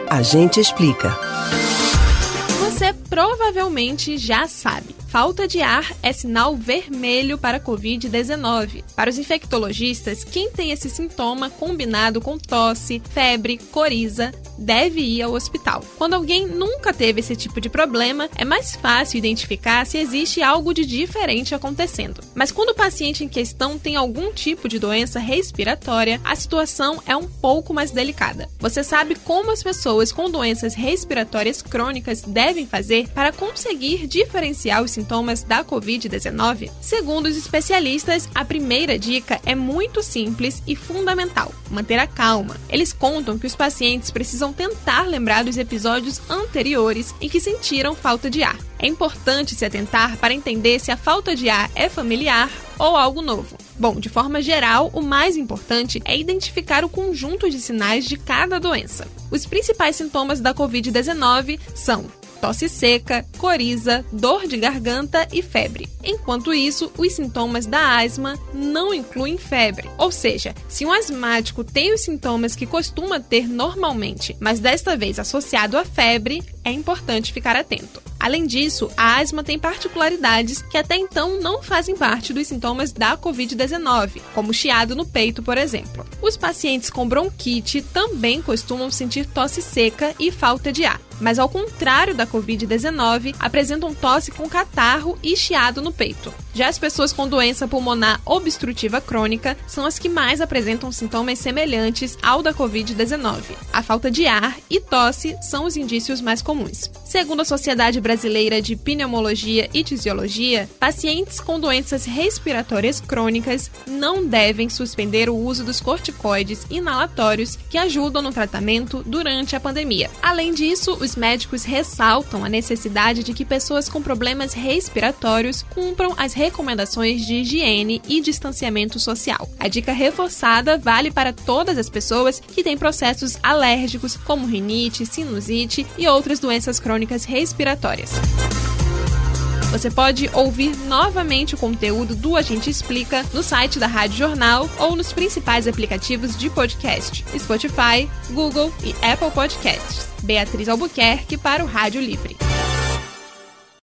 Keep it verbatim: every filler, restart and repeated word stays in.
A gente explica. Você provavelmente já sabe. Falta de ar é sinal vermelho para a covid dezenove. Para os infectologistas, quem tem esse sintoma combinado com tosse, febre, coriza, deve ir ao hospital. Quando alguém nunca teve esse tipo de problema, é mais fácil identificar se existe algo de diferente acontecendo. Mas quando o paciente em questão tem algum tipo de doença respiratória, a situação é um pouco mais delicada. Você sabe como as pessoas com doenças respiratórias crônicas devem fazer para conseguir diferenciar os sintomas da covid dezenove? Segundo os especialistas, a primeira dica é muito simples e fundamental: manter a calma. Eles contam que os pacientes precisam tentar lembrar dos episódios anteriores em que sentiram falta de ar. É importante se atentar para entender se a falta de ar é familiar ou algo novo. Bom, de forma geral, o mais importante é identificar o conjunto de sinais de cada doença. Os principais sintomas da covid dezenove são tosse seca, coriza, dor de garganta e febre. Enquanto isso, os sintomas da asma não incluem febre. Ou seja, se um asmático tem os sintomas que costuma ter normalmente, mas desta vez associado à febre, é importante ficar atento. Além disso, a asma tem particularidades que até então não fazem parte dos sintomas da covid dezenove, como chiado no peito, por exemplo. Os pacientes com bronquite também costumam sentir tosse seca e falta de ar, mas ao contrário da covid dezenove, apresentam tosse com catarro e chiado no peito. Já as pessoas com doença pulmonar obstrutiva crônica são as que mais apresentam sintomas semelhantes ao da covid dezenove. A falta de ar e tosse são os indícios mais comuns. Segundo a Sociedade Brasileira de Pneumologia e Tisiologia, pacientes com doenças respiratórias crônicas não devem suspender o uso dos corticoides inalatórios que ajudam no tratamento durante a pandemia. Além disso, os médicos ressaltam a necessidade de que pessoas com problemas respiratórios cumpram as recomendações de higiene e distanciamento social. A dica reforçada vale para todas as pessoas que têm processos alérgicos, como rinite, sinusite e outras doenças crônicas respiratórias. Você pode ouvir novamente o conteúdo do A Gente Explica no site da Rádio Jornal ou nos principais aplicativos de podcast: Spotify, Google e Apple Podcasts. Beatriz Albuquerque para o Rádio Livre.